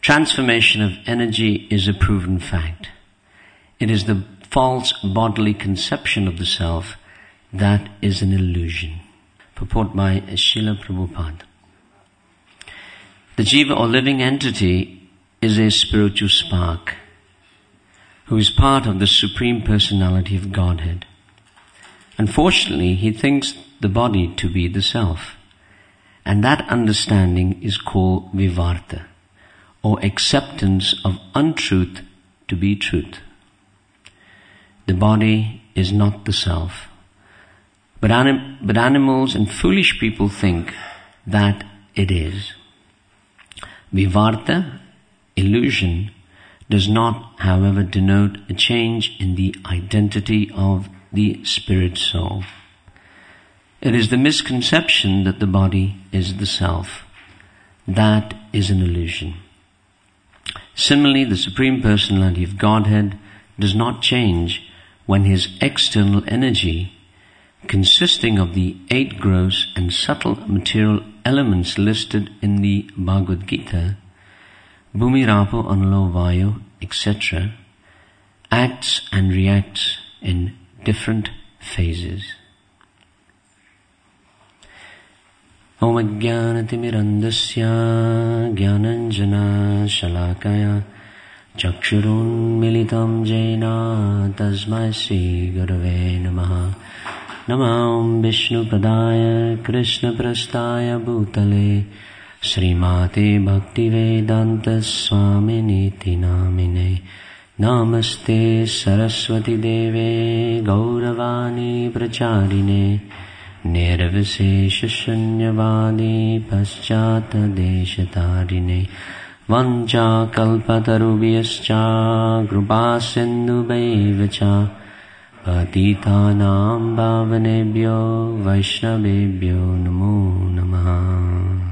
Transformation of energy is a proven fact. It is the false bodily conception of the self that is an illusion. Purport by Srila Prabhupada. The jiva or living entity is a spiritual spark who is part of the Supreme Personality of Godhead. Unfortunately, he thinks the body to be the self, and that understanding is called vivarta, or acceptance of untruth to be truth. The body is not the self, but animals and foolish people think that it is. Vivarta, illusion, does not, however, denote a change in the identity of the spirit soul. It is the misconception that the body is the self. That is an illusion. Similarly, the Supreme Personality of Godhead does not change when his external energy, consisting of the 8 gross and subtle material elements listed in the Bhagavad Gita, Bhumi, Rapo, Anlo, Vayu, etc., acts and reacts in different phases. Om Ajnanatimirandasya Jnananjana Shalakaya Chakshurun Militam Jena Tasmai Sri Gurave Namaha. Namam Vishnu Padaya Krishna Prastaya Bhutale Srimate Bhaktivedanta Swaminiti Namine. Namaste Saraswati Deve Gauravani Pracharine Nirvisesha Shunyavadi Paschata Deshatarine Vancha Kalpatarubhyascha Krupa Sindhu Baivacha Patitanam Bhavanebhyo Vaishnavebhyo Namo Namaha.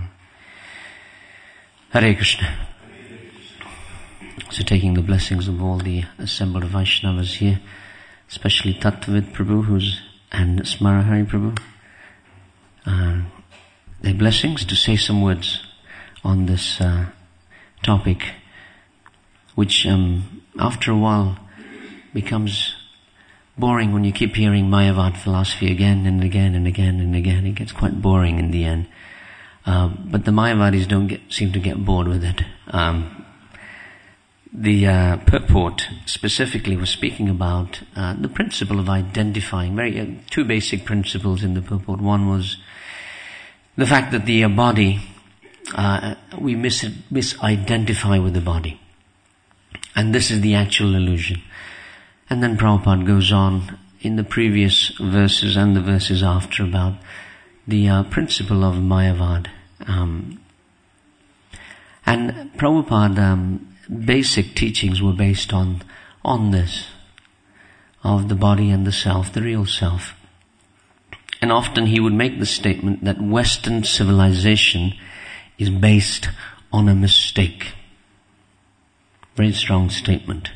Hare Krishna. So taking the blessings of all the assembled Vaishnavas here, especially Tattvavid Prabhu and Smarahari Prabhu, their blessings to say some words on this topic, which after a while becomes boring when you keep hearing Mayavad philosophy again and again and again and again. It gets quite boring in the end. But the Mayavadis don't seem to get bored with it. The purport specifically was speaking about the principle of identifying. Two basic principles in the purport. One was the fact that the body, we misidentify with the body. And this is the actual illusion. And then Prabhupada goes on in the previous verses and the verses after about the principle of Mayavad. And Prabhupada basic teachings were based on this, of the body and the self, the real self. And often he would make the statement that Western civilization is based on a mistake. Very strong statement.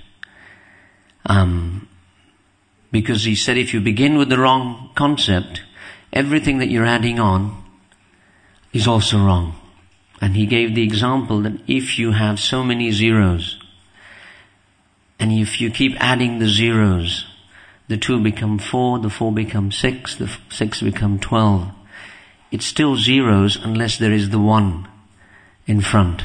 Because he said if you begin with the wrong concept, everything that you're adding on is also wrong. And he gave the example that if you have so many zeros, and if you keep adding the zeros, the 2 become 4, the 4 become 6, the 6 become 12. It's still zeros unless there is the 1 in front.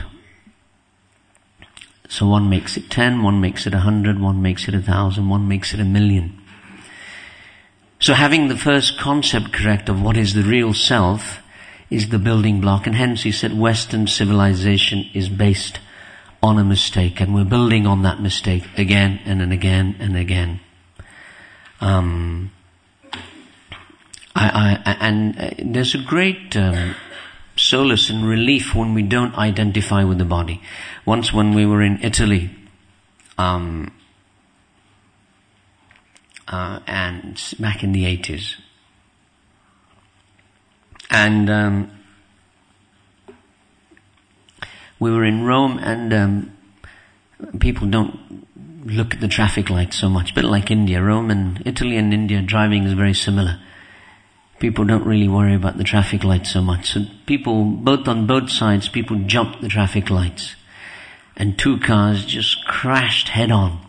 So 1 makes it 10, 1 makes it 100, 1 makes it 1,000, 1 makes it 1,000,000. So having the first concept correct of what is the real self is the building block, and hence he said Western civilization is based on a mistake, and we're building on that mistake again and again and again. And there's a great solace and relief when we don't identify with the body. Once when we were in Italy, and back in the 80s, and we were in Rome, and people don't look at the traffic lights so much. A bit like India. Rome and Italy and India, driving is very similar. People don't really worry about the traffic lights so much. So people, on both sides, people jump the traffic lights. and 2 cars just crashed head on.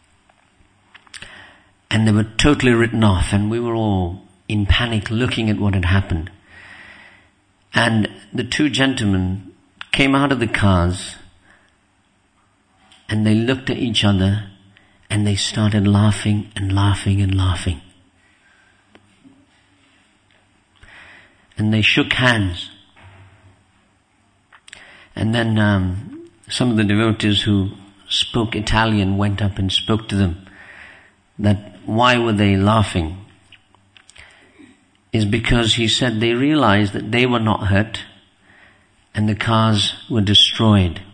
And they were totally written off, and we were all in panic looking at what had happened. And the 2 gentlemen came out of the cars and they looked at each other and they started laughing and laughing and laughing. And they shook hands. And then some of the devotees who spoke Italian went up and spoke to them that why were they laughing? Is because he said they realized that they were not hurt and the cars were destroyed.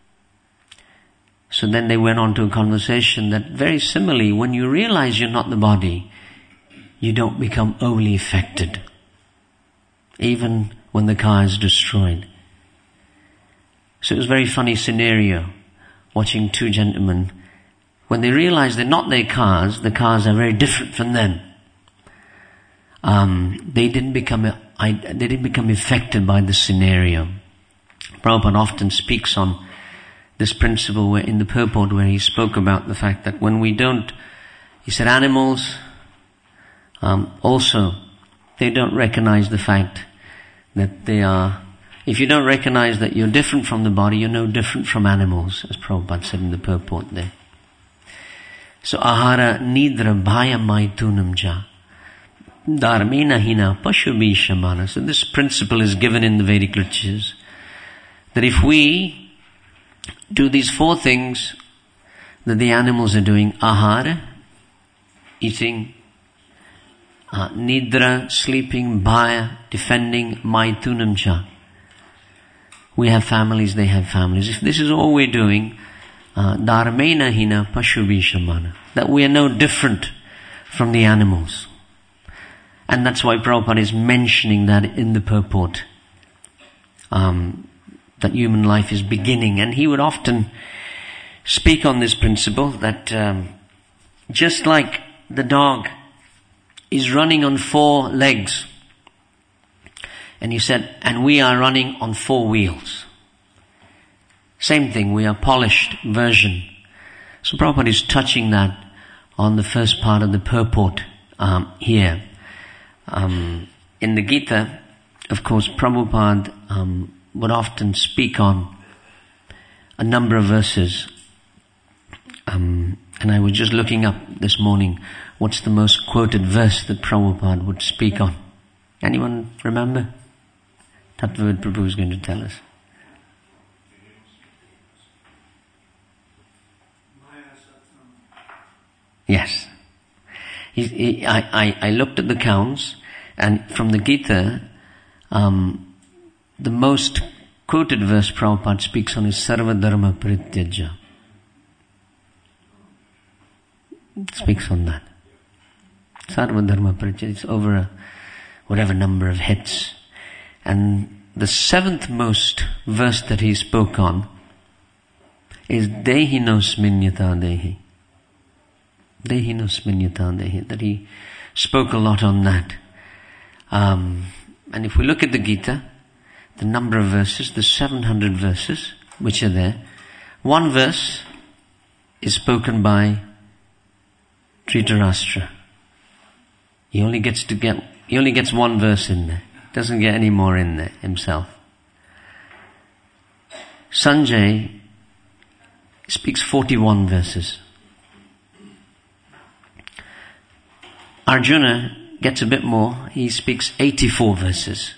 So then they went on to a conversation that very similarly, when you realize you're not the body, you don't become overly affected, even when the car is destroyed. So it was a very funny scenario, watching 2 gentlemen. When they realize they're not their cars, the cars are very different from them. They didn't become affected by the scenario. Prabhupada often speaks on this principle where in the purport where he spoke about the fact that when we don't, he said animals, also, they don't recognize the fact that they are, if you don't recognize that you're different from the body, you're no different from animals, as Prabhupada said in the purport there. So, ahara nidra bhaya maitunam ja. Dharmena hina pashubi shamana. So this principle is given in the Vedic literatures. That if we do these 4 things that the animals are doing, ahara, eating, nidra, sleeping, bhaya, defending, maitunam cha. We have families, they have families. If this is all we're doing, dharmena hina pashubi shamana. That we are no different from the animals. And that's why Prabhupada is mentioning that in the purport. That human life is beginning. And he would often speak on this principle that just like the dog is running on 4 legs, and he said, and we are running on 4 wheels. Same thing, we are polished version. So Prabhupada is touching that on the first part of the purport here. In the Gita, of course, Prabhupada would often speak on a number of verses. And I was just looking up this morning, what's the most quoted verse that Prabhupada would speak on? Anyone remember? Tattva Prabhu is going to tell us. Yes. I looked at the counts, and from the Gita, the most quoted verse Prabhupada speaks on is Sarva Dharma Parityaja. Speaks on that. Sarva Dharma Parityaja. It's over whatever number of hits. And the 7th most verse that he spoke on is Dehinosminyata Dehi. Dehinosminyata Dehi. That he spoke a lot on that. And if we look at the Gita, the number of verses, the 700 verses which are there, 1 verse is spoken by Dhritarashtra. He only gets 1 verse in there. Doesn't get any more in there himself. Sanjay speaks 41 verses. Arjuna gets a bit more. He speaks 84 verses.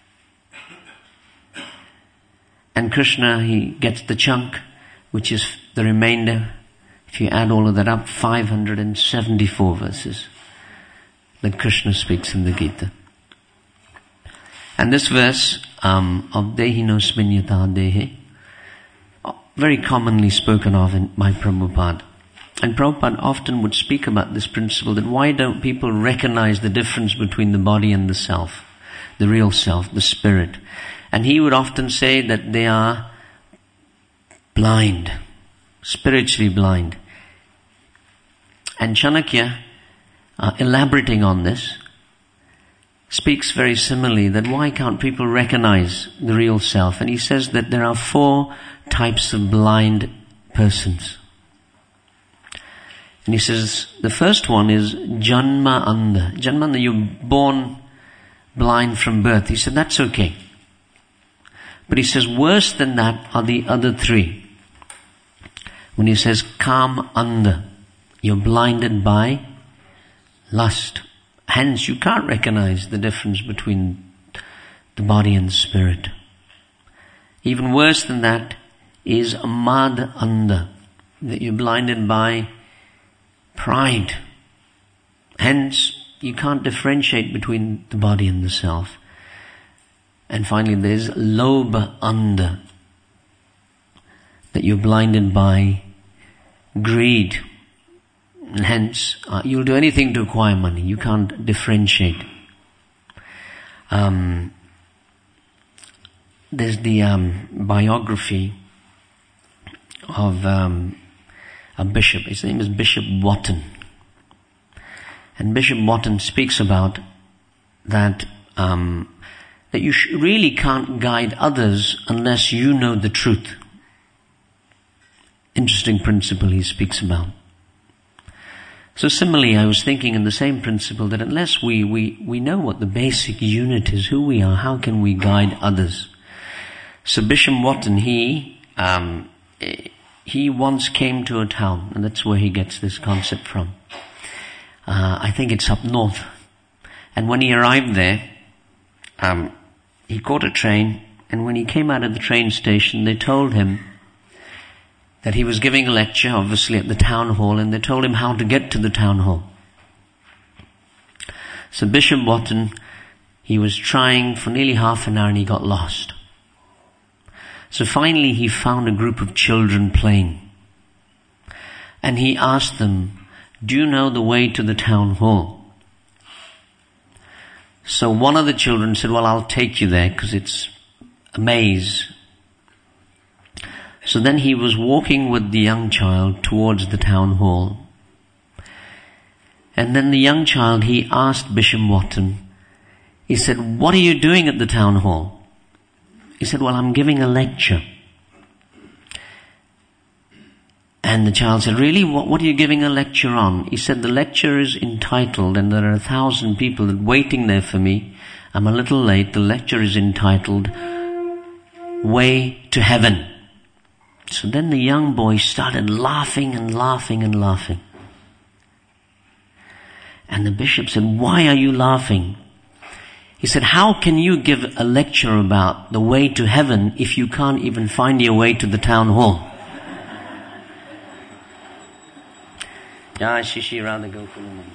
And Krishna, he gets the chunk, which is the remainder. If you add all of that up, 574 verses that Krishna speaks in the Gita. And this verse of Dehinosminyata Dehi, very commonly spoken of by Prabhupada. And Prabhupada often would speak about this principle that why don't people recognize the difference between the body and the self, the real self, the spirit. And he would often say that they are blind, spiritually blind. And Chanakya, elaborating on this, speaks very similarly that why can't people recognize the real self? And he says that there are 4 types of blind persons. And he says the first one is Janma Andha. Janma Andha, you're born blind from birth. He said that's okay. But he says worse than that are the other 3. When he says Kam Andha, you're blinded by lust. Hence you can't recognize the difference between the body and the spirit. Even worse than that is Mad Andha, that you're blinded by pride. Hence, you can't differentiate between the body and the self. And finally, there's Lobha Andha, that you're blinded by greed. And hence, you'll do anything to acquire money. You can't differentiate. There's the biography of a bishop. His name is Bishop Wotton. And Bishop Wotton speaks about that that you really can't guide others unless you know the truth. Interesting principle he speaks about. So similarly, I was thinking in the same principle that unless we know what the basic unit is, who we are, how can we guide others? So Bishop Wotton, he once came to a town, and that's where he gets this concept from. I think it's up north. And when he arrived there, he caught a train, and when he came out of the train station, they told him that he was giving a lecture, obviously at the town hall, and they told him how to get to the town hall. So Bishop Wotton, he was trying for nearly half an hour and he got lost. So finally he found a group of children playing. And he asked them, do you know the way to the town hall? So one of the children said, well, I'll take you there because it's a maze. So then he was walking with the young child towards the town hall. And then the young child, he asked Bishop Wotton, he said, what are you doing at the town hall? He said, well, I'm giving a lecture. And the child said, really? What are you giving a lecture on? He said, the lecture is entitled, and there are 1,000 people waiting there for me. I'm a little late. The lecture is entitled, Way to Heaven. So then the young boy started laughing and laughing and laughing. And the bishop said, why are you laughing? He said, how can you give a lecture about the way to heaven if you can't even find your way to the town hall? Jai Shishi Radha Gokula.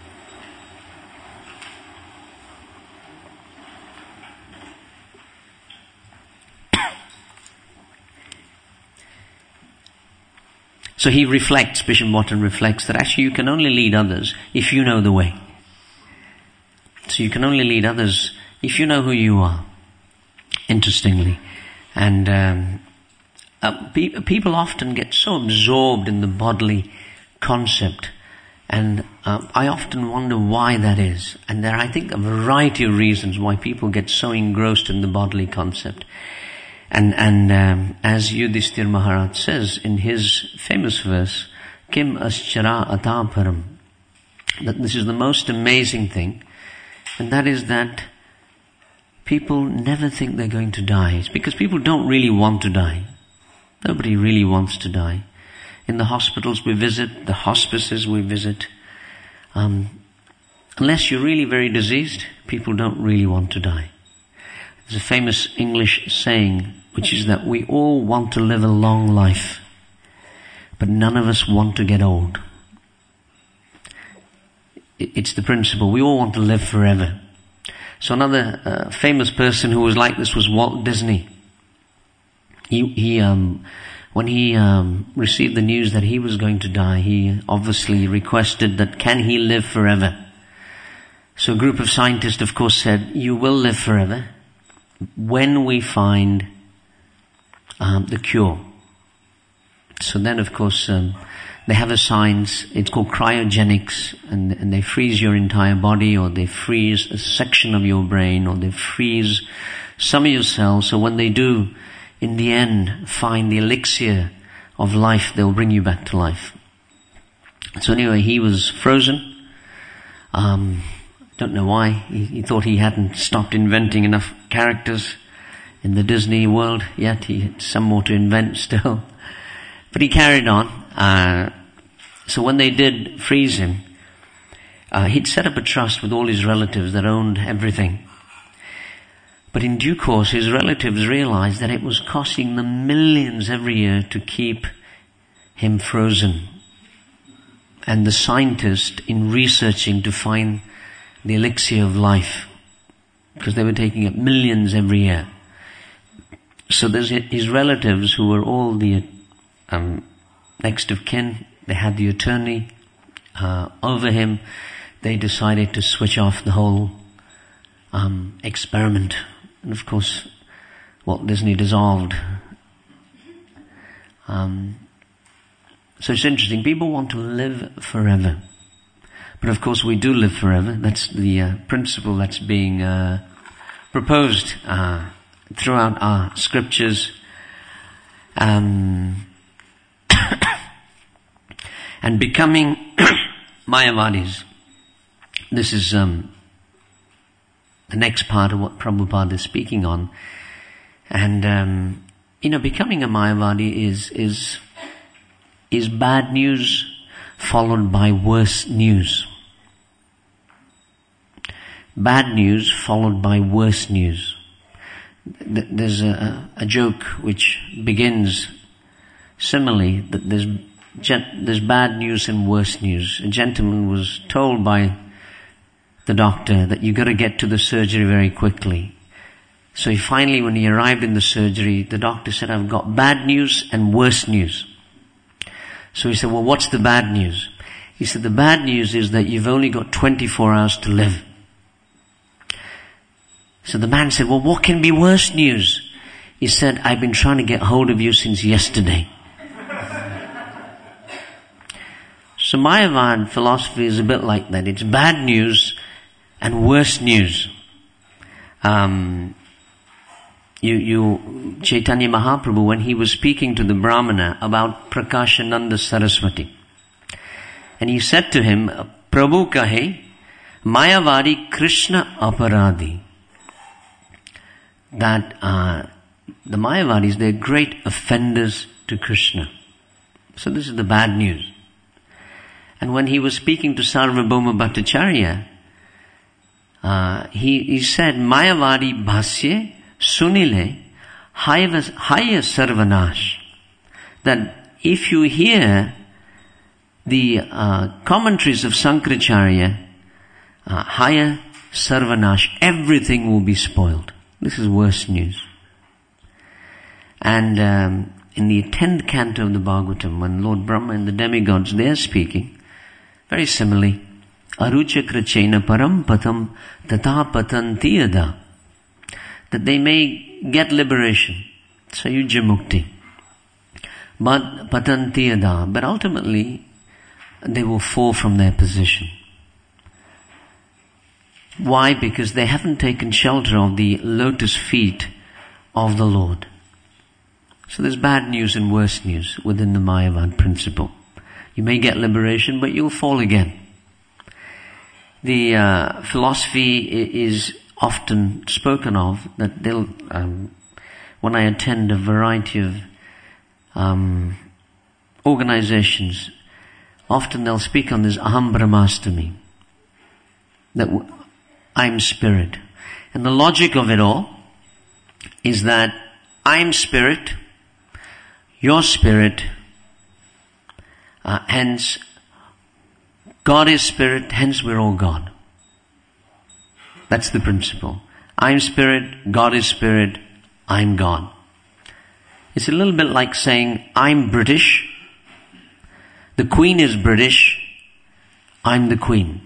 So he reflects, Bishop Wotton reflects that actually you can only lead others if you know the way. So you can only lead others if you know who you are. Interestingly. And people often get so absorbed in the bodily concept. And I often wonder why that is. And there are, I think, a variety of reasons why people get so engrossed in the bodily concept. And as Yudhishthira Maharaj says in his famous verse, Kim aschara ataparam, that this is the most amazing thing, and that is that people never think they're going to die. It's because people don't really want to die. Nobody really wants to die. In the hospitals we visit, the hospices we visit, unless you're really very diseased, people don't really want to die. There's a famous English saying, which is that we all want to live a long life, but none of us want to get old. It's the principle. We all want to live forever. So another famous person who was like this was Walt Disney. He when he received the news that he was going to die, he obviously requested that can he live forever. So a group of scientists, of course, said, you will live forever when we find the cure. So then, of course, they have a science, it's called cryogenics, and they freeze your entire body, or they freeze a section of your brain, or they freeze some of your cells. So when they do, in the end, find the elixir of life, they'll bring you back to life. So anyway, he was frozen. Don't know why. He thought he hadn't stopped inventing enough characters in the Disney world yet. He had some more to invent still. But he carried on. So when they did freeze him, he'd set up a trust with all his relatives that owned everything. But in due course, his relatives realized that it was costing them millions every year to keep him frozen. And the scientist in researching to find the elixir of life, because they were taking up millions every year. So there's his relatives who were all the next of kin. They had the attorney over him. They decided to switch off the whole experiment. And of course, Walt Disney dissolved. So it's interesting. People want to live forever. But of course we do live forever. That's the principle that's being proposed throughout our scriptures. And becoming Mayavadis. This is the next part of what Prabhupada is speaking on. And becoming a Mayavadi is bad news followed by worse news. Bad news followed by worse news. There's a joke which begins similarly, that there's bad news and worse news. A gentleman was told by the doctor that you got to get to the surgery very quickly. So finally, when he arrived in the surgery, the doctor said, "I've got bad news and worse news." So he said, "Well, what's the bad news?" He said, "The bad news is that you've only got 24 hours to live." So the man said, "Well, what can be worse news?" He said, "I've been trying to get hold of you since yesterday." So Mayavad philosophy is a bit like that. It's bad news and worse news. Chaitanya Mahaprabhu, when he was speaking to the Brahmana about Prakashananda Saraswati, and he said to him, "Prabhu kahe, Mayavadi Krishna aparadhi." That the Mayavadis, they're great offenders to Krishna. So this is the bad news. And when he was speaking to Sarvabhauma Bhattacharya, he said, "Mayavadi bhasye sunile haya sarvanash." That if you hear the commentaries of Sankaracharya, haya sarvanash, everything will be spoiled. This is worse news. And in the 10th canto of the Bhagavatam, when Lord Brahma and the demigods, they are speaking, very similarly, aruchakra chena param patam tata patanti yada, that they may get liberation, sayuja mukti, but patanti yada, but ultimately they will fall from their position. Why? Because they haven't taken shelter of the lotus feet of the Lord. So there's bad news and worse news within the Mayavad principle. You may get liberation, but you'll fall again. The philosophy is often spoken of that they'll, when I attend a variety of organizations, often they'll speak on this Aham Brahmastami, that I'm spirit. And the logic of it all is that I'm spirit, you're spirit, hence God is spirit, hence we're all God. That's the principle. I'm spirit, God is spirit, I'm God. It's a little bit like saying I'm British, the Queen is British, I'm the Queen.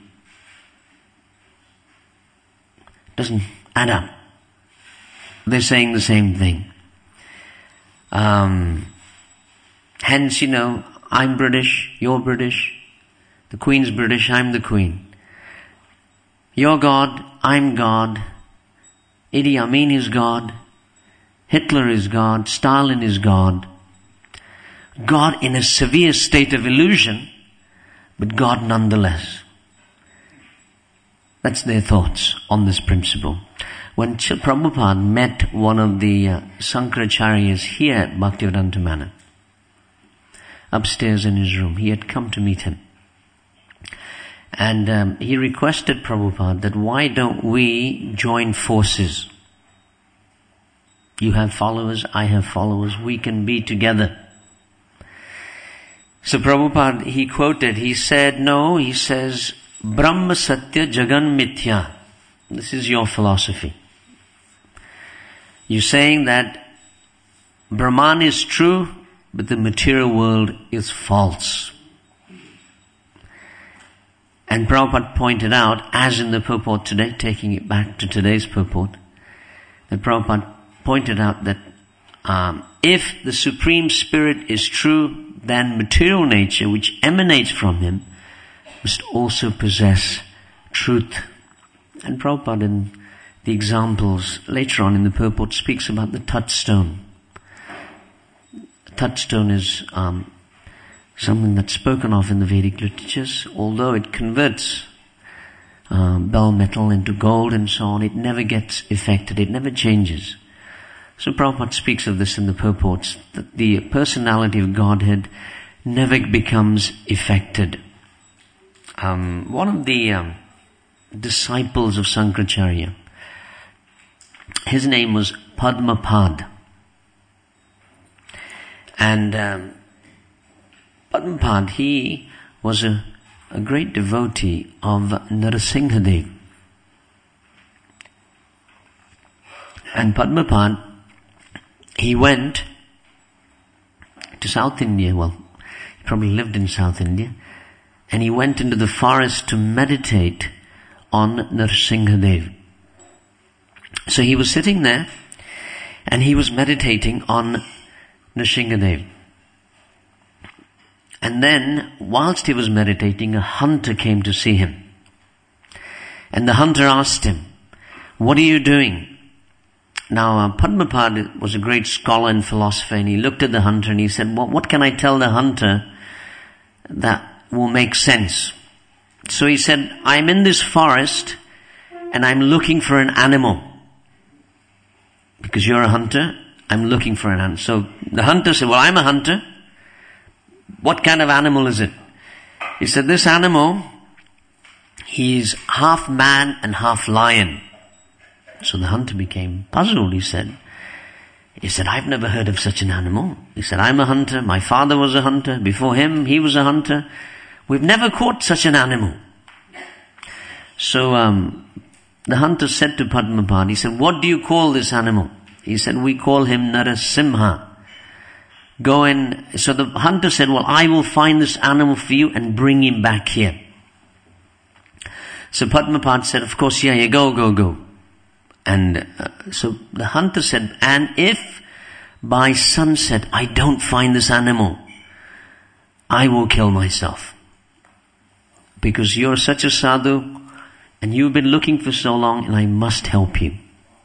Doesn't add up. They're saying the same thing. Hence Hence, I'm British, you're British, the Queen's British, I'm the Queen. You're God, I'm God, Idi Amin is God, Hitler is God, Stalin is God. God in a severe state of illusion, but God nonetheless. That's their thoughts on this principle. When Prabhupada met one of the Sankaracharyas here at Bhaktivedanta Manor, upstairs in his room, he had come to meet him. And he requested Prabhupada that why don't we join forces? You have followers, I have followers, we can be together. So Prabhupada, he says, Brahma Satya Jagan Mithya. This is your philosophy. You're saying that Brahman is true, but the material world is false. And Prabhupada pointed out, as in the purport today, taking it back to today's purport, that Prabhupada pointed out that if the Supreme Spirit is true, then material nature, which emanates from Him, must also possess truth. And Prabhupada, in the examples later on in the purport, speaks about the touchstone. The touchstone is something that's spoken of in the Vedic literatures. Although it converts bell metal into gold and so on, it never gets affected, it never changes. So Prabhupada speaks of this in the purports, that the personality of Godhead never becomes affected. One of the disciples of Sankaracharya, his name was Padmapad. And Padmapad, he was a great devotee of Narasimhadev. And Padmapad, he went to South India, he probably lived in South India, and he went into the forest to meditate on Narasimhadev. So he was sitting there, and he was meditating on Narasimhadev. And then, whilst he was meditating, a hunter came to see him. And the hunter asked him, "What are you doing?" Now, Padmapad was a great scholar and philosopher, and he looked at the hunter and he said, what can I tell the hunter that will make sense? So he said, I'm in this forest and I'm looking for an animal. Because you're a hunter, I'm looking for an animal. So the hunter said, I'm a hunter. What kind of animal is it? He said, this animal, he's half man and half lion. So the hunter became puzzled. He said, I've never heard of such an animal. He said, I'm a hunter. My father was a hunter. Before him, he was a hunter. We've never caught such an animal. So the hunter said to Padmapad, he said, what do you call this animal? He said, we call him Narasimha. Go in. So the hunter said, I will find this animal for you and bring him back here. So Padmapad said, of course, yeah, go. And so the hunter said, and if by sunset I don't find this animal, I will kill myself. Because you're such a sadhu, and you've been looking for so long, and I must help you.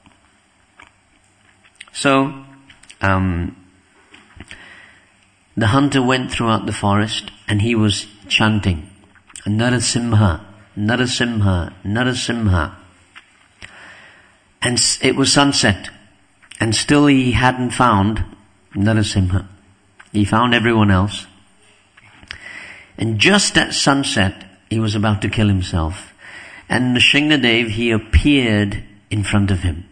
So, the hunter went throughout the forest, and he was chanting, Narasimha, Narasimha, Narasimha. And it was sunset, and still he hadn't found Narasimha. He found everyone else. And just at sunset, he was about to kill himself. And Nrsimhadev, he appeared in front of him.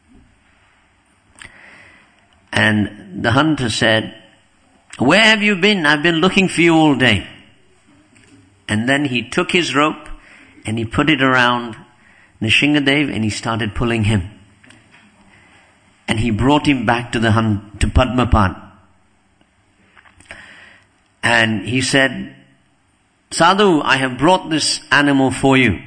And the hunter said, where have you been? I've been looking for you all day. And then he took his rope and he put it around Nrsimhadev and he started pulling him. And he brought him back to Padmapad. And he said, Sadhu, I have brought this animal for you.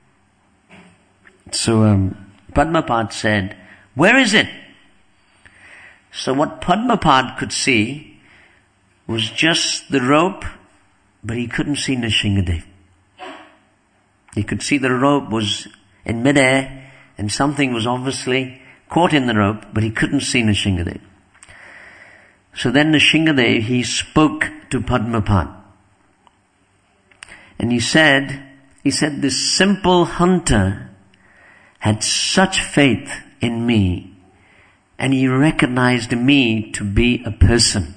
So Padmapad said, where is it? So what Padmapad could see was just the rope, but he couldn't see Nrsingadev. He could see the rope was in midair and something was obviously caught in the rope, but he couldn't see Nrsingadev. So then Nrsingadev, he spoke to Padmapad. And he said, this simple hunter had such faith in me, and he recognized me to be a person.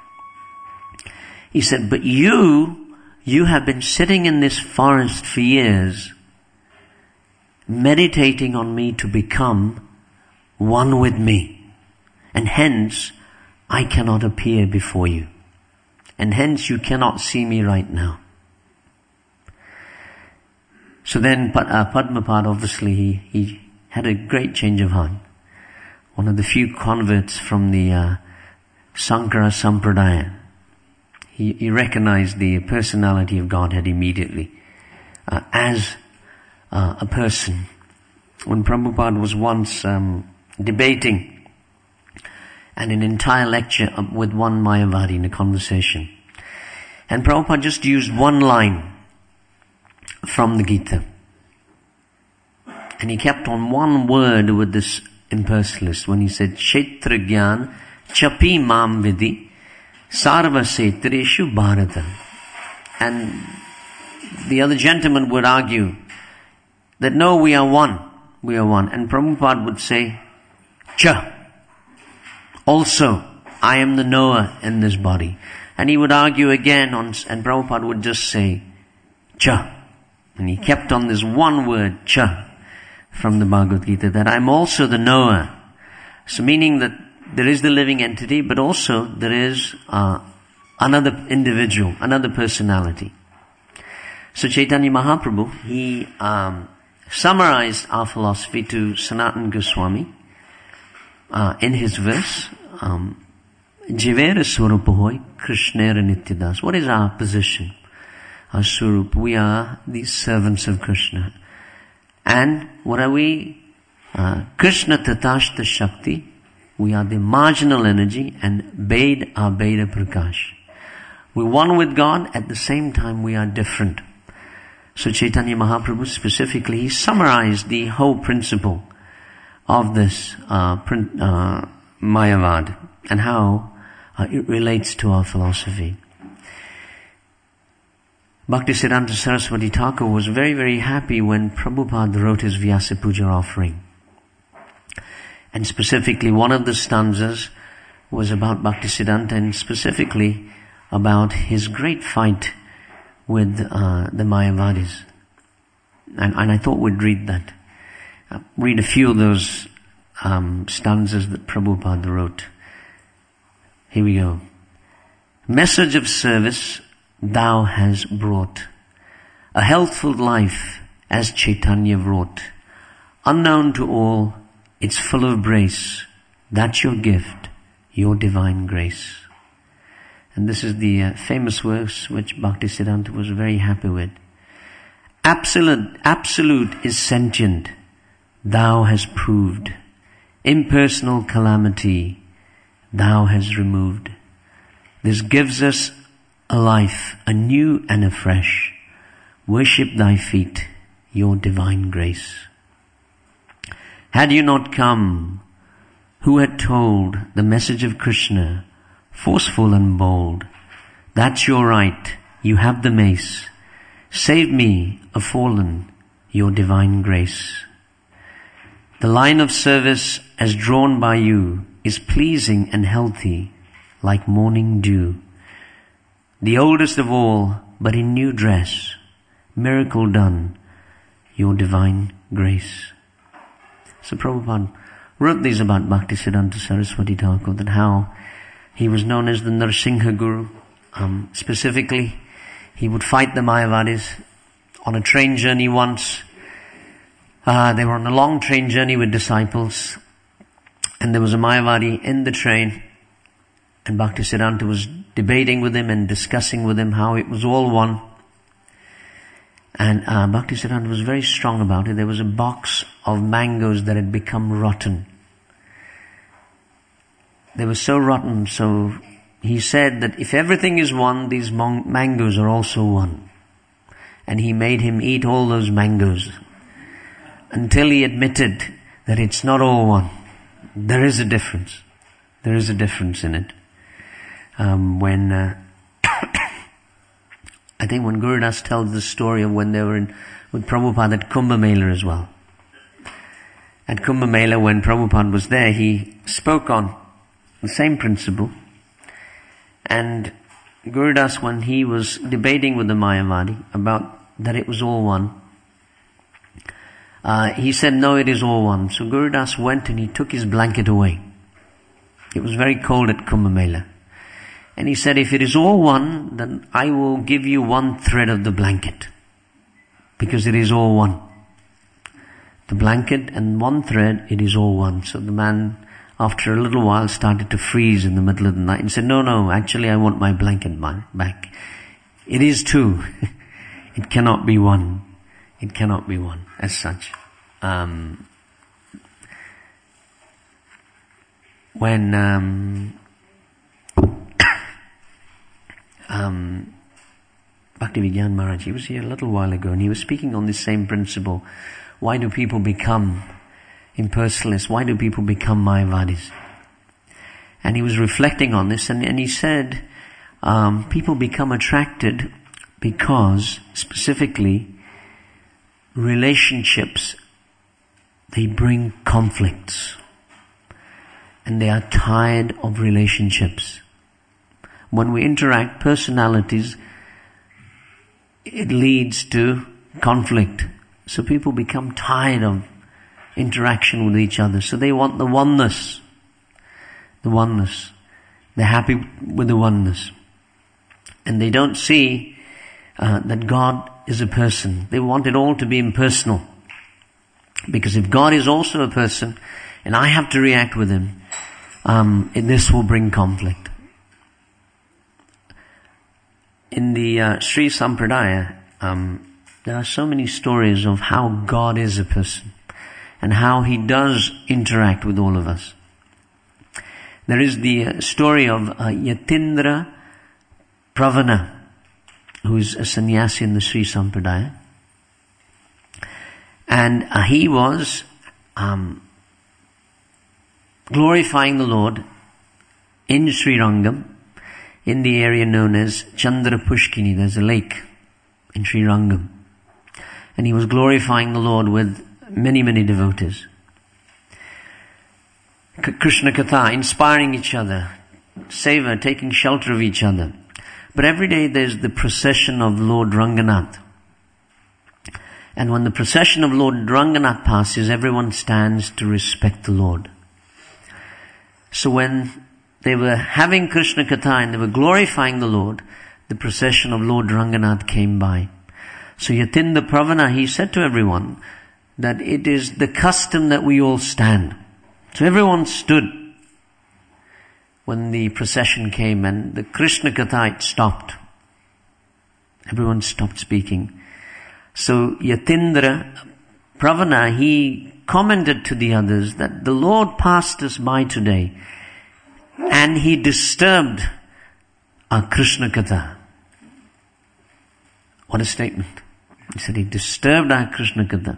He said, but you have been sitting in this forest for years, meditating on me to become one with me. And hence, I cannot appear before you. And hence, you cannot see me right now. So then Padmapad, obviously, he had a great change of heart. One of the few converts from the Sankara Sampradaya. He recognized the personality of Godhead immediately as a person. When Prabhupada was once debating and an entire lecture with one Mayavadi in a conversation, and Prabhupada just used one line from the Gita. And he kept on one word with this impersonalist when he said, Kshetra Gyan Chapi Mam Vidhi Sarva Setreshu Bharata. And the other gentleman would argue that no, we are one. We are one. And Prabhupada would say, Cha. Also, I am the knower in this body. And he would argue again and Prabhupada would just say, Cha. And he kept on this one word, Cha, from the Bhagavad Gita, that I'm also the knower. So meaning that there is the living entity, but also there is another individual, another personality. So Chaitanya Mahaprabhu, he summarized our philosophy to Sanatana Goswami in his verse, Jivera Swarupahoy Krishnera Nityadas. What is our position? Our Swarup, we are the servants of Krishna. And what are we? Krishna Tatashta Shakti. We are the marginal energy, and Bed are Beda Prakash. We're one with God, at the same time we are different. So Chaitanya Mahaprabhu specifically, he summarized the whole principle of this Mayavad and how it relates to our philosophy. Bhaktisiddhanta Saraswati Thakur was very, very happy when Prabhupada wrote his Vyasa Puja offering. And specifically, one of the stanzas was about Bhaktisiddhanta and specifically about his great fight with the Mayavadis. And I thought we'd read that. Read a few of those stanzas that Prabhupada wrote. Here we go. Message of service thou has brought, a healthful life as Chaitanya wrought, unknown to all, it's full of grace. That's your gift, your divine grace. And this is the famous verse which Bhaktisiddhanta was very happy with. Absolute is sentient, thou hast proved. Impersonal calamity, thou hast removed. This gives us a life, anew and afresh. Worship thy feet, your divine grace. Had you not come, who had told the message of Krishna, forceful and bold? That's your right, you have the mace. Save me, a fallen, your divine grace. The line of service as drawn by you is pleasing and healthy, like morning dew. The oldest of all, but in new dress, miracle done, your divine grace. So Prabhupada wrote these about Bhaktisiddhanta Saraswati Thakur, that how he was known as the Nrsimha Guru. Specifically, he would fight the Mayavadis on a train journey once. They were on a long train journey with disciples, and there was a Mayavadi in the train, and Bhaktisiddhanta was debating with him and discussing with him how it was all one. And Bhaktisiddhanta was very strong about it. There was a box of mangoes that had become rotten. They were so rotten, so he said that if everything is one, these mangoes are also one. And he made him eat all those mangoes until he admitted that it's not all one. There is a difference. There is a difference in it. I think when Guru Das tells the story of when they were with Prabhupada at Kumbh Mela as well. At Kumbh Mela, when Prabhupada was there, he spoke on the same principle. And Guru Das, when he was debating with the Mayavadi about that it was all one, he said, no, it is all one. So Guru Das went and he took his blanket away. It was very cold at Kumbh Mela. And he said, if it is all one, then I will give you one thread of the blanket. Because it is all one. The blanket and one thread, it is all one. So the man, after a little while, started to freeze in the middle of the night and said, no, actually I want my blanket back. It is two. It cannot be one. It cannot be one as such. When Bhaktivedanta Maharaj, he was here a little while ago and he was speaking on this same principle. Why do people become impersonalists? Why do people become Mayavadis? And he was reflecting on this and he said, people become attracted because, specifically, relationships, they bring conflicts. And they are tired of relationships. When we interact, personalities, it leads to conflict. So people become tired of interaction with each other. So they want the oneness. The oneness. They're happy with the oneness. And they don't see that God is a person. They want it all to be impersonal. Because if God is also a person, and I have to react with him, this will bring conflict. In the Sri Sampradaya, there are so many stories of how God is a person and how he does interact with all of us. There is the story of Yatindra Pravana, who is a sannyasi in the Sri Sampradaya. And he was glorifying the Lord in Sri Rangam, in the area known as Chandra Pushkini. There's a lake in Sri Rangam. And he was glorifying the Lord with many, many devotees. Krishna Katha, inspiring each other. Seva, taking shelter of each other. But every day there's the procession of Lord Ranganath. And when the procession of Lord Ranganath passes, everyone stands to respect the Lord. So when they were having Krishna Katha and they were glorifying the Lord, the procession of Lord Ranganath came by. So Yatindra Pravana, he said to everyone that it is the custom that we all stand. So everyone stood when the procession came and the Krishna Katha, it stopped. Everyone stopped speaking. So Yatindra Pravana, he commented to the others that the Lord passed us by today and he disturbed our Krishna Katha. What a statement. He said he disturbed our Krishna Katha.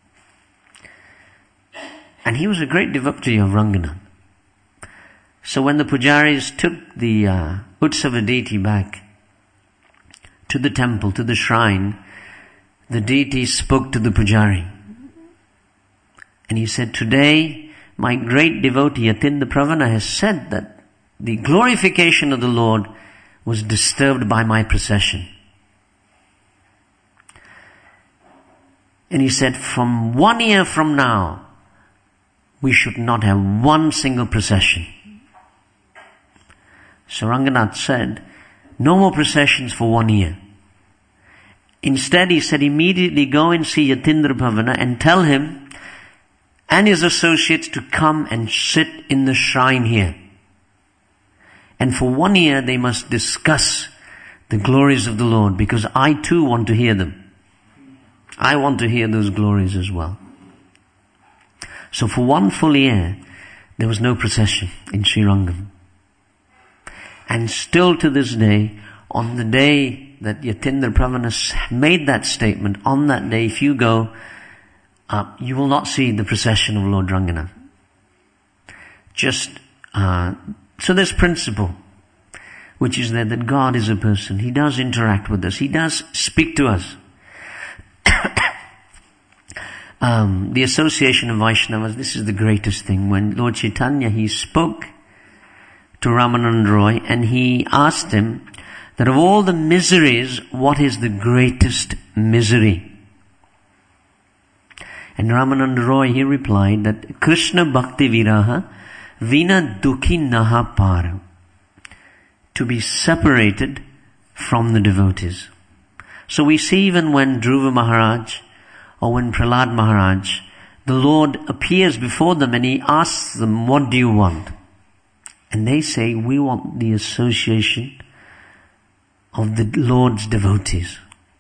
And he was a great devotee of Ranganath. So when the pujaris took the Utsava deity back to the temple, to the shrine, the deity spoke to the pujari. And he said, today my great devotee Yatindra Pravana has said that the glorification of the Lord was disturbed by my procession. And he said, from 1 year from now, we should not have one single procession. So Ranganath said, no more processions for 1 year. Instead, he said, immediately go and see Yatindra Pravana and tell him and his associates to come and sit in the shrine here. And for 1 year, they must discuss the glories of the Lord, because I too want to hear them. I want to hear those glories as well. So for 1 full year, there was no procession in Sri Rangam. And still to this day, on the day that Yatindra Pravana made that statement, on that day, if you go, you will not see the procession of Lord Ranganath. So this principle, which is that God is a person. He does interact with us. He does speak to us. The association of Vaishnavas, this is the greatest thing. When Lord Chaitanya, he spoke to Ramananda Roy and he asked him that of all the miseries, what is the greatest misery? And Ramananda Roy, he replied that Krishna Bhakti Viraha Vina Dukhi Naha Para. To be separated from the devotees. So we see even when Dhruva Maharaj or when Prahlad Maharaj, the Lord appears before them and he asks them, what do you want? And they say, we want the association of the Lord's devotees.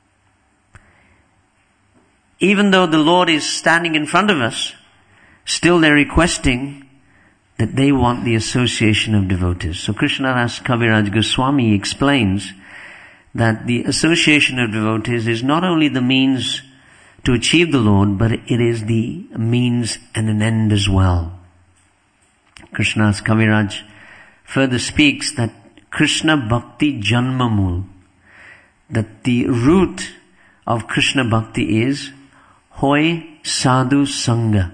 Even though the Lord is standing in front of us, still they're requesting that they want the association of devotees. So Krishnadas Kaviraj Goswami explains that the association of devotees is not only the means to achieve the Lord, but it is the means and an end as well. Krishnadas Kaviraj further speaks that Krishna Bhakti Janmamul, that the root of Krishna Bhakti is Hoy Sadhu Sangha.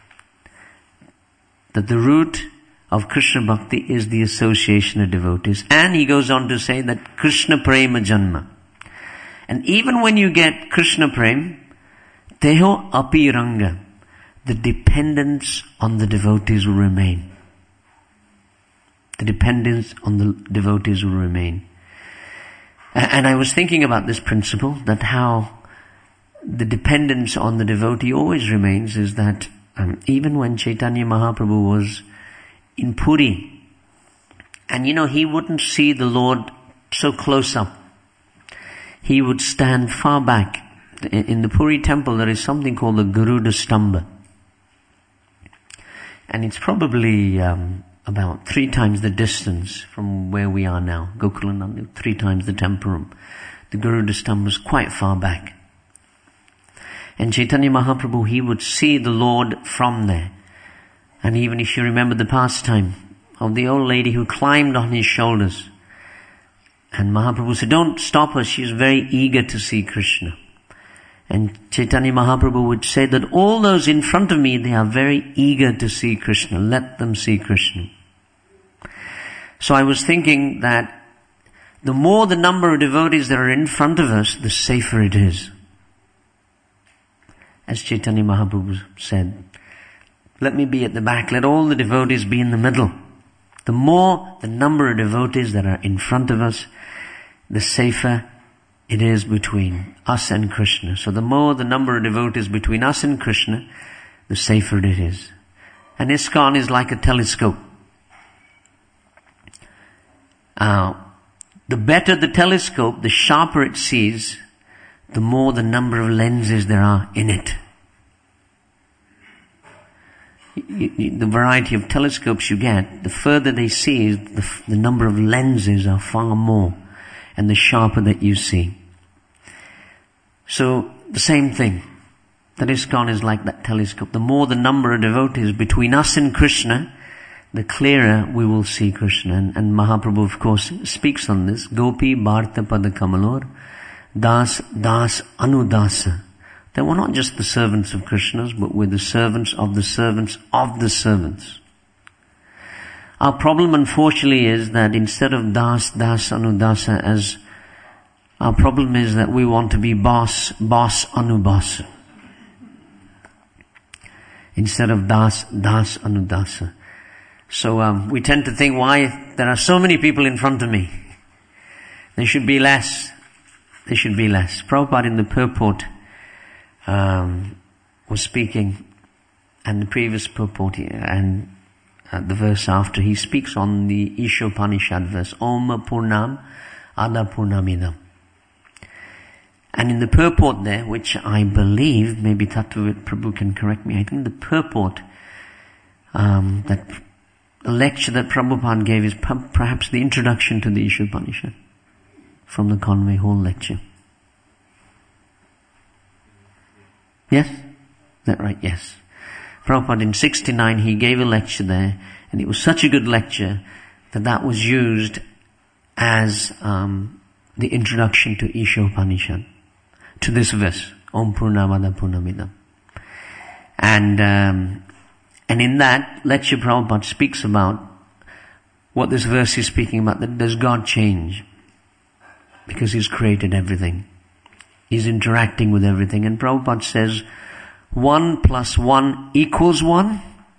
That the root of Krishna Bhakti is the association of devotees. And he goes on to say that Krishna Prema Janma. And even when you get Krishna Prem, Teho Api Ranga, the dependence on the devotees will remain. The dependence on the devotees will remain. And I was thinking about this principle, that how the dependence on the devotee always remains, is that even when Chaitanya Mahaprabhu was in Puri, and he wouldn't see the Lord so close up. He would stand far back. In the Puri temple there is something called the Garuda Stamba. And it's probably about 3 times the distance from where we are now. Gokulananda, 3 times the temple. The Garuda Stamba is quite far back. And Chaitanya Mahaprabhu, he would see the Lord from there. And even if you remember the pastime of the old lady who climbed on his shoulders. And Mahaprabhu said, don't stop her, she's very eager to see Krishna. And Chaitanya Mahaprabhu would say that all those in front of me, they are very eager to see Krishna. Let them see Krishna. So I was thinking that the more the number of devotees that are in front of us, the safer it is. As Chaitanya Mahaprabhu said, let me be at the back, let all the devotees be in the middle. The more the number of devotees that are in front of us, the safer it is between us and Krishna. So the more the number of devotees between us and Krishna, the safer it is. And ISKCON is like a telescope. The better the telescope, the sharper it sees, the more the number of lenses there are in it. The variety of telescopes you get, the further they see, the number of lenses are far more, and the sharper that you see. So, the same thing. That ISKCON is like that telescope. The more the number of devotees between us and Krishna, the clearer we will see Krishna. And Mahaprabhu, of course, speaks on this. Gopi Bharta Pada Kamalor, Das Anudasa. They were not just the servants of Krishna's, but were the servants of the servants of the servants. Our problem, unfortunately, is that instead of Das Anudasa, as our problem is that we want to be boss Anubasa. Instead of Das Anudasa. So we tend to think, why there are so many people in front of me? There should be less. There should be less. Prabhupada in the purport was speaking, and the previous purport and the verse after, he speaks on the Ishopanishad verse, Om Purnam Ada Purnamidam. And in the purport there, which I believe, maybe Tattva Prabhu can correct me, I think the purport that lecture that Prabhupada gave is perhaps the introduction to the Ishopanishad from the Conway Hall lecture. Yes? Is that right? Yes. Prabhupada in 69, he gave a lecture there, and it was such a good lecture that was used as the introduction to Ishopanishad, to this verse, Om Purnamada Purnamidam. And in that lecture, Prabhupada speaks about what this verse is speaking about, that does God change? Because He's created everything. He's interacting with everything. And Prabhupada says, 1 + 1 = 1.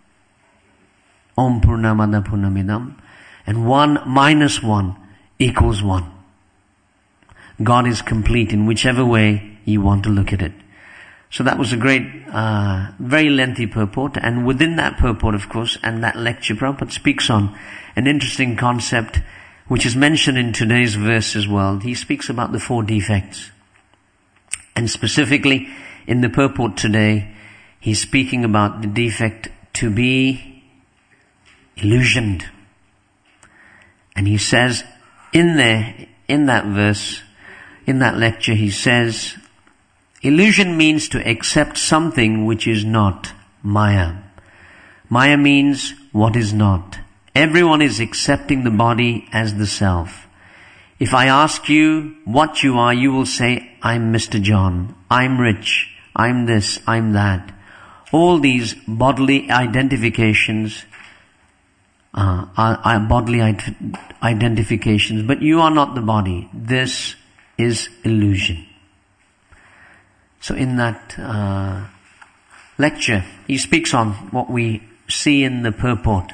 Om Purnamada Purnamidam. And 1 - 1 = 1. God is complete in whichever way you want to look at it. So that was a great, very lengthy purport. And within that purport, of course, and that lecture, Prabhupada speaks on an interesting concept which is mentioned in today's verse as well. He speaks about the 4 defects. And specifically, in the purport today, he's speaking about the defect to be illusioned. And he says, in that verse, in that lecture, he says, illusion means to accept something which is not Maya. Maya means what is not. Everyone is accepting the body as the self. If I ask you what you are, you will say, I'm Mr. John, I'm rich, I'm this, I'm that. All these bodily identifications are bodily identifications, but you are not the body. This is illusion. So in that lecture, he speaks on what we see in the purport.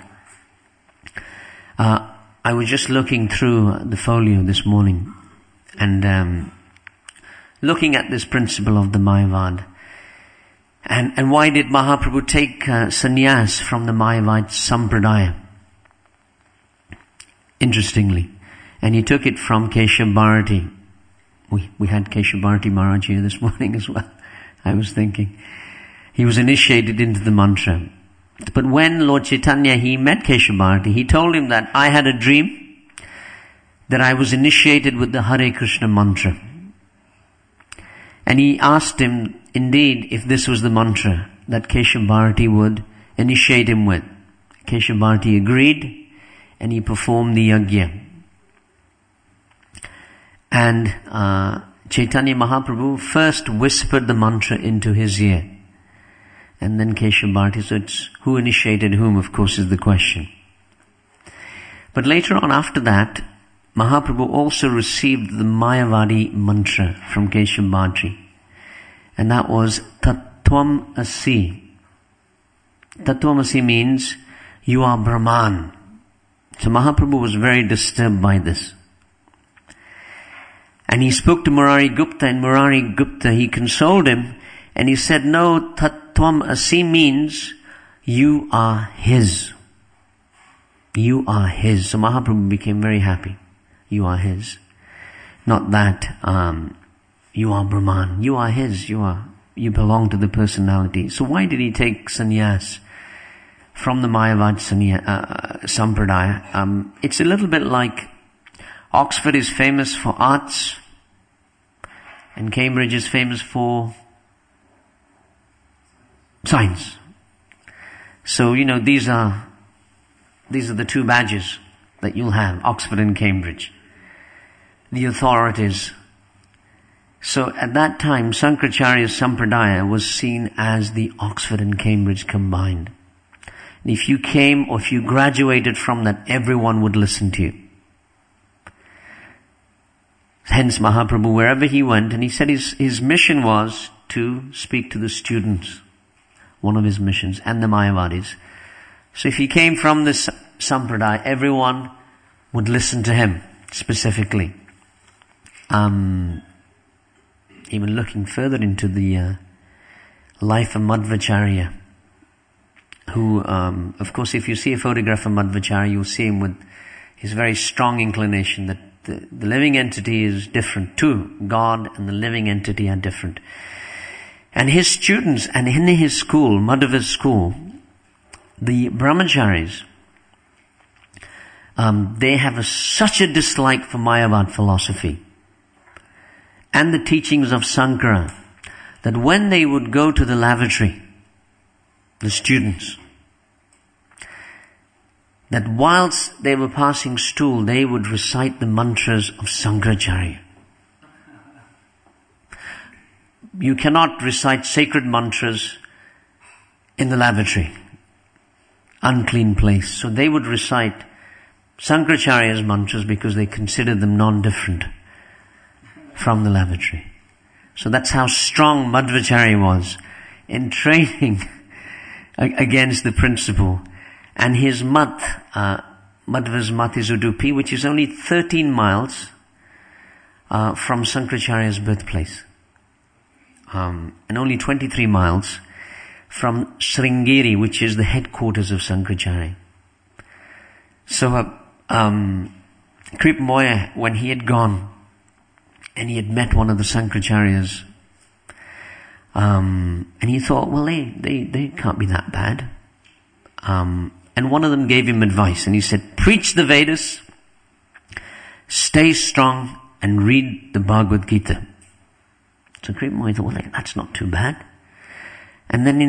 I was just looking through the folio this morning and looking at this principle of the Mayavad. And why did Mahaprabhu take sannyas from the Mayavad Sampradaya? Interestingly. And he took it from Keshav Bharati. We had Keshav Bharati Maharaj here this morning as well. I was thinking. He was initiated into the mantra. But when Lord Chaitanya, he met Keshav Bharati, he told him that I had a dream that I was initiated with the Hare Krishna mantra. And he asked him, indeed, if this was the mantra that Keshav Bharati would initiate him with. Keshav Bharati agreed, and he performed the yajna. And Chaitanya Mahaprabhu first whispered the mantra into his ear. And then Keshav Bharati, so it's who initiated whom, of course, is the question. But later on after that, Mahaprabhu also received the Mayavadi mantra from Keshav Bharati. And that was Tattvam Asi. Tattvam Asi means you are Brahman. So Mahaprabhu was very disturbed by this. And he spoke to Murari Gupta, and Murari Gupta, he consoled him, and he said, no, Tattvam Asi means you are His. You are His. So Mahaprabhu became very happy. You are His. Not that you are Brahman. You are His. You belong to the personality. So why did he take sannyas from the Mayavad Sampradaya? It's a little bit like Oxford is famous for arts and Cambridge is famous for science. So, these are the 2 badges that you'll have, Oxford and Cambridge. The authorities. So at that time, Sankaracharya Sampradaya was seen as the Oxford and Cambridge combined. And if you came or if you graduated from that, everyone would listen to you. Hence Mahaprabhu, wherever he went, and he said his mission was to speak to the students. One of his missions, and the Mayavadis. So if he came from this Sampradaya, everyone would listen to him, specifically. Even looking further into the life of Madhvacharya, who, of course, if you see a photograph of Madhvacharya, you'll see him with his very strong inclination that the living entity is different too. God and the living entity are different. And his students, and in his school, Madhava's school, the brahmacharis, they have such a dislike for Mayavad philosophy and the teachings of Sankara that when they would go to the lavatory, the students, that whilst they were passing stool, they would recite the mantras of Sankaracharya. You cannot recite sacred mantras in the lavatory, unclean place. So they would recite Sankaracharya's mantras because they considered them non-different from the lavatory. So that's how strong Madhvacharya was in training against the principle. And his mat, Madhva's mat is Udupi, which is only 13 miles from Sankaracharya's birthplace. And only 23 miles from Sringeri, which is the headquarters of Sankaracharya. So, Kripamoya, when he had gone, and he had met one of the Sankaracharyas, and he thought, well, they can't be that bad. And one of them gave him advice, and he said, preach the Vedas, stay strong, and read the Bhagavad Gita. So Kripamoya thought, well, that's not too bad. And then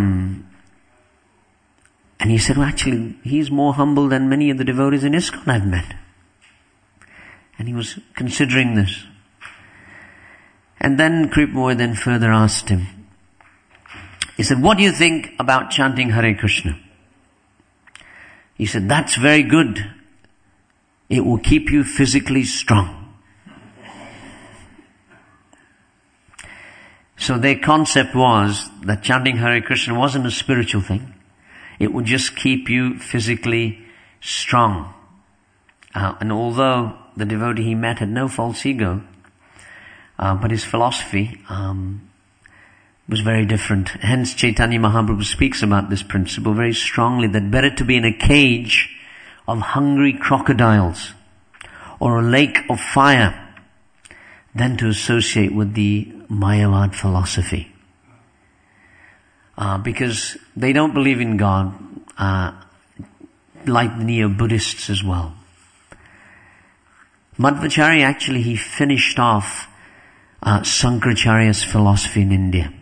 and he said, well, actually, he's more humble than many of the devotees in ISKCON I've met. And he was considering this. And then Kripamoya then further asked him, he said, what do you think about chanting Hare Krishna? He said, that's very good. It will keep you physically strong. So their concept was that chanting Hare Krishna wasn't a spiritual thing. It would just keep you physically strong. And although the devotee he met had no false ego, but his philosophy was very different. Hence Chaitanya Mahaprabhu speaks about this principle very strongly, that better to be in a cage of hungry crocodiles or a lake of fire than to associate with the Mayavad philosophy. Because they don't believe in God, like the Neo-Buddhists as well. Madhvacharya actually, he finished off Sankaracharya's philosophy in India.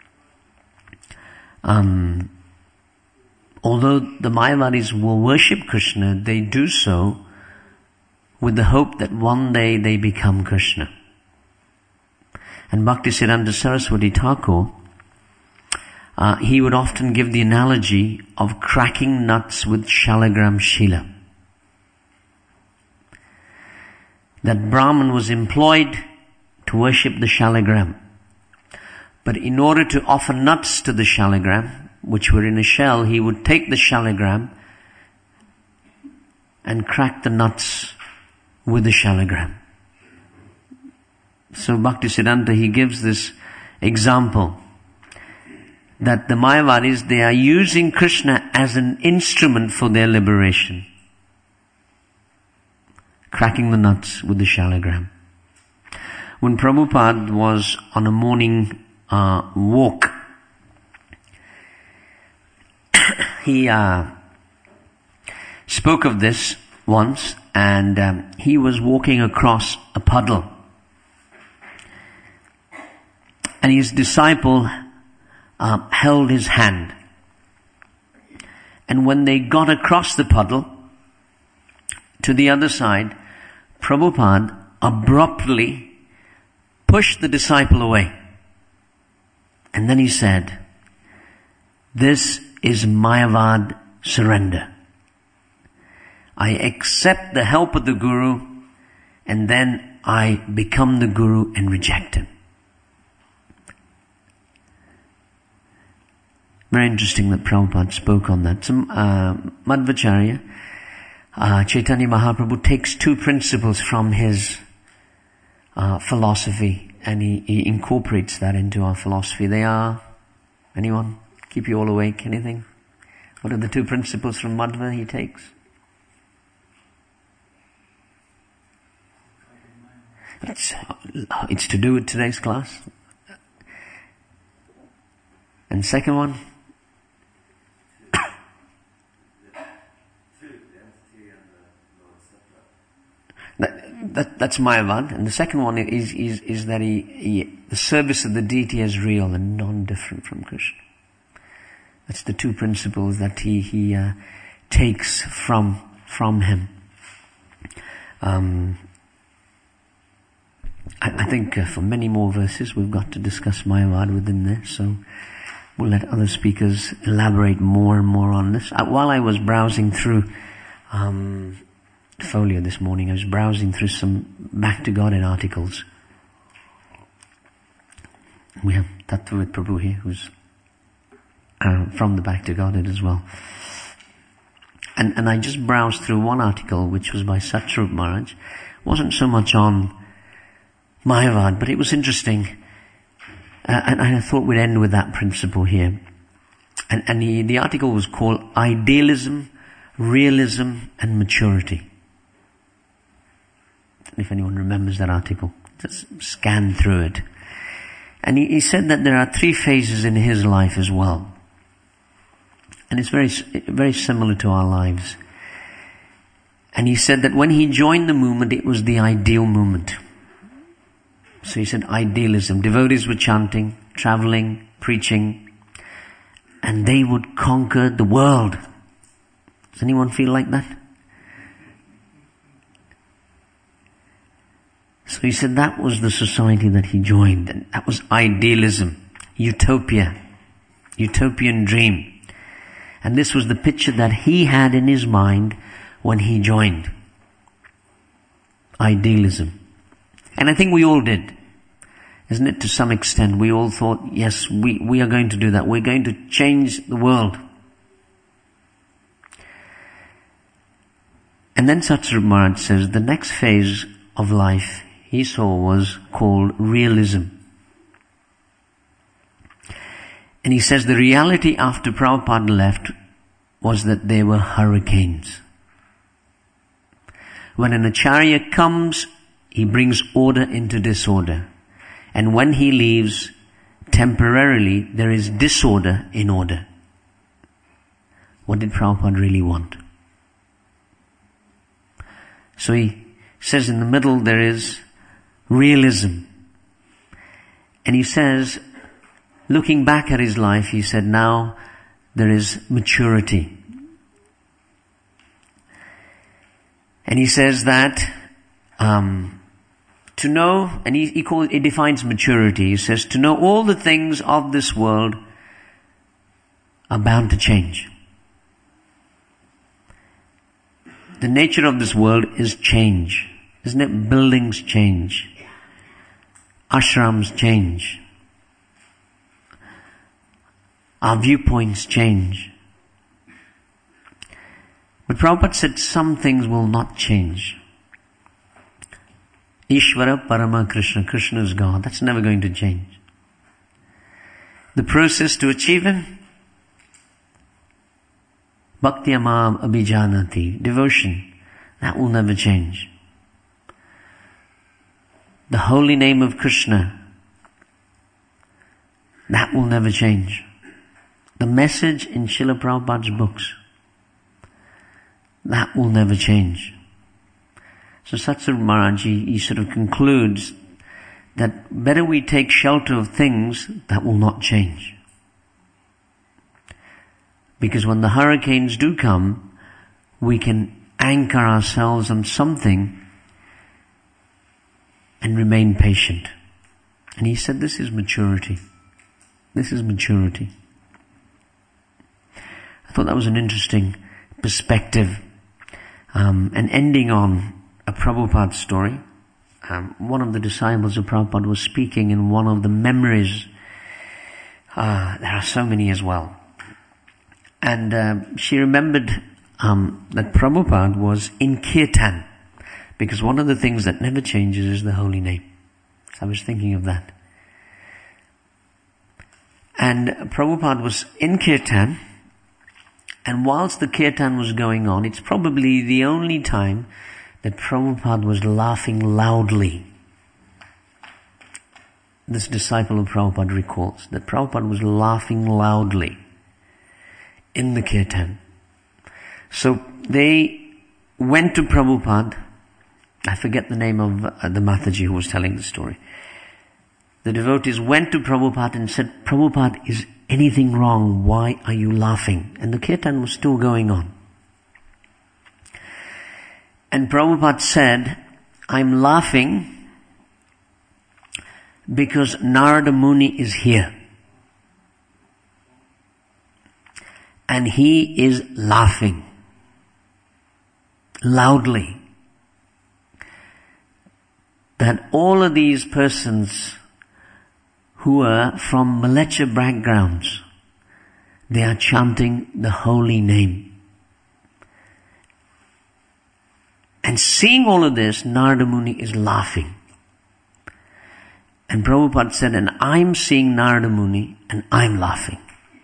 Although the Mayavadis will worship Krishna, they do so with the hope that one day they become Krishna. And Bhaktisiddhanta Saraswati Thakur, he would often give the analogy of cracking nuts with Shalagram Shila. That Brahman was employed to worship the Shalagram. But in order to offer nuts to the Shalagram, which were in a shell, he would take the Shalagram and crack the nuts with the Shalagram. So Bhaktisiddhanta, he gives this example that the Mayavadis, they are using Krishna as an instrument for their liberation. Cracking the nuts with the Shalagram. When Prabhupada was on a morning walk, he spoke of this once, and he was walking across a puddle. And his disciple held his hand. And when they got across the puddle to the other side, Prabhupada abruptly pushed the disciple away. And then he said, this is Mayavad surrender. I accept the help of the Guru, and then I become the Guru and reject him. Very interesting that Prabhupada spoke on that. So, Madhvacharya, Chaitanya Mahaprabhu takes two principles from his philosophy, and he incorporates that into our philosophy. They are, anyone? Keep you all awake? Anything? What are the two principles from Madhva he takes? It's to do with today's class. And second one? That's Mayavad. And the second one is that the service of the deity is real and non-different from Krishna. That's the two principles that he takes from him. I think for many more verses we've got to discuss Mayavad within there, so we'll let other speakers elaborate more and more on this. While I was browsing through folio this morning, I was browsing through some Back to Godhead articles. We have Tattvavid Prabhu here, who's from the Back to Godhead as well. And I just browsed through one article which was by Satsvarup Maharaj. It wasn't so much on Mayavad, but it was interesting. And I thought we'd end with that principle here. And the article was called Idealism, Realism and Maturity. I don't know if anyone remembers that article. Just scan through it. And he said that there are 3 phases in his life as well. And it's very, very similar to our lives. And he said that when he joined the movement, it was the ideal movement. So he said idealism. Devotees were chanting, traveling, preaching, and they would conquer the world. Does anyone feel like that? So he said that was the society that he joined, and that was idealism, utopia, utopian dream. And this was the picture that he had in his mind when he joined. Idealism. And I think we all did. Isn't it? To some extent, we all thought, yes, we are going to do that. We're going to change the world. And then Satsvarup Maharaj says the next phase of life he saw was called realism. And he says the reality after Prabhupada left was that there were hurricanes. When an acharya comes, he brings order into disorder. And when he leaves, temporarily there is disorder in order. What did Prabhupada really want? So he says in the middle there is realism. And he says, looking back at his life, he said, now there is maturity. And he says that to know, and he defines maturity. He says to know all the things of this world are bound to change. The nature of this world is change. Isn't it? Buildings change. Ashrams change. Our viewpoints change. But Prabhupada said some things will not change. Ishvara Parama Krishna. Krishna is God. That's never going to change. The process to achieve Him? Bhakti Amam Abhijanati. Devotion. That will never change. The holy name of Krishna. That will never change. The message in Srila Prabhupada's books. That will never change. So Satsvarup Maharaj, he sort of concludes that better we take shelter of things that will not change. Because when the hurricanes do come, we can anchor ourselves on something and remain patient. And he said this is maturity. This is maturity. I thought that was an interesting perspective. And ending on a Prabhupada story. One of the disciples of Prabhupada was speaking in one of the memories. There are so many as well. And she remembered that Prabhupada was in Kirtan. Because one of the things that never changes is the holy name. So I was thinking of that. And Prabhupada was in Kirtan. And whilst the Kirtan was going on, it's probably the only time that Prabhupada was laughing loudly. This disciple of Prabhupada recalls that Prabhupada was laughing loudly in the Kirtan. So they went to Prabhupada I forget the name of the Mataji who was telling the story. The devotees went to Prabhupada and said, Prabhupada, is anything wrong? Why are you laughing? And the kirtan was still going on. And Prabhupada said, I'm laughing because Narada Muni is here. And he is laughing loudly that all of these persons who are from Mleccha backgrounds, they are chanting the holy name. And seeing all of this, Narada Muni is laughing. And Prabhupada said, and I'm seeing Narada Muni and I'm laughing.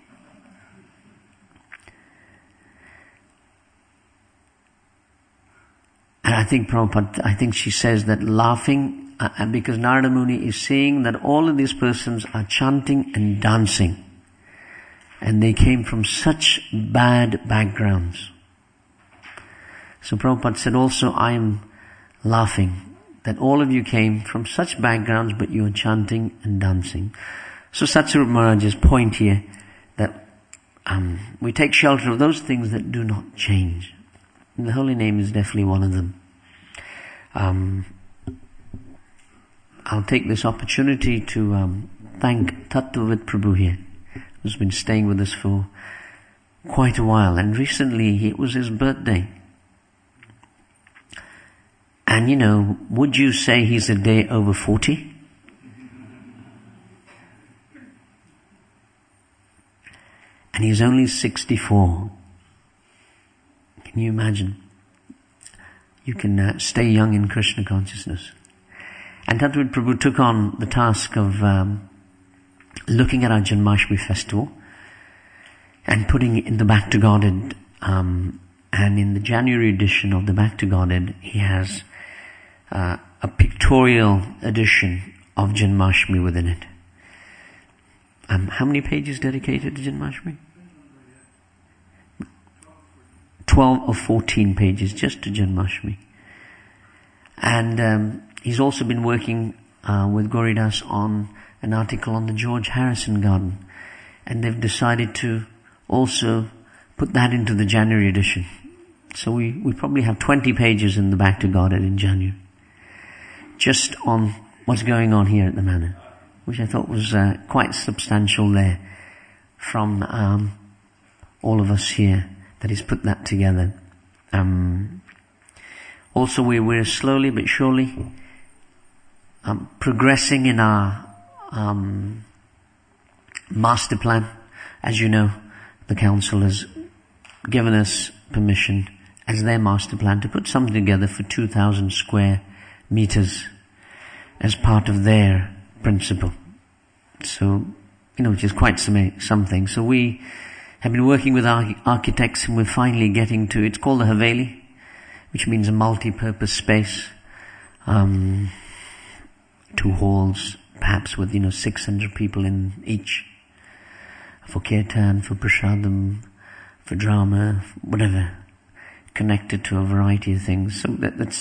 And I think she says that laughing, because Narada Muni is seeing that all of these persons are chanting and dancing. And they came from such bad backgrounds. So Prabhupada said also, I am laughing that all of you came from such backgrounds, but you are chanting and dancing. So Satsarup Maharaj's point here, that we take shelter of those things that do not change. And the holy name is definitely one of them. I'll take this opportunity to thank Tattvavid Prabhu here, who's been staying with us for quite a while. And recently it was his birthday. And would you say he's a day over 40? And he's only 64. Can you imagine? You can stay young in Krishna consciousness. And Tattvavid Prabhu took on the task of looking at our Janmashtami festival and putting it in the Back to Godhead. And in the January edition of the Back to Godhead, he has a pictorial edition of Janmashtami within it. How many pages dedicated to Janmashtami? 12 or 14 pages just to Janmashtami. And he's also been working with Gauridas on an article on the George Harrison Garden. And they've decided to also put that into the January edition. So we probably have 20 pages in the Back to Godhead in January. Just on what's going on here at the Manor, which I thought was quite substantial there from all of us here, that he's put that together. Also we're slowly but surely progressing in our master plan. As you know, the council has given us permission as their master plan to put something together for 2,000 square meters as part of their principle. So, which is quite something. So we have been working with our architects, and we're finally getting to, it's called the Haveli, which means a multi-purpose space. 2 halls, perhaps with, 600 people in each. For kirtan, for prasadam, for drama, whatever. Connected to a variety of things. So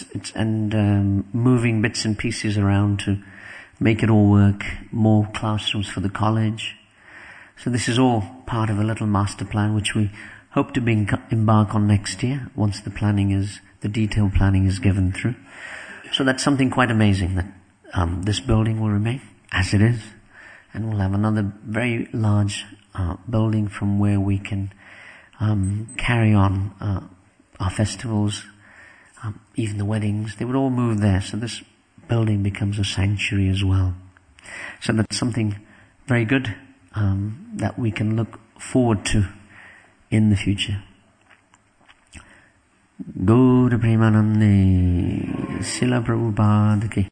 moving bits and pieces around to make it all work. More classrooms for the college. So this is all part of a little master plan which we hope to embark on next year once the detailed planning is given through. So that's something quite amazing, that this building will remain as it is, and we'll have another very large building from where we can carry on our festivals, even the weddings. They would all move there, so this building becomes a sanctuary as well. So that's something very good that we can look forward to in the future. Gaura Premanande Srila Prabhupada ki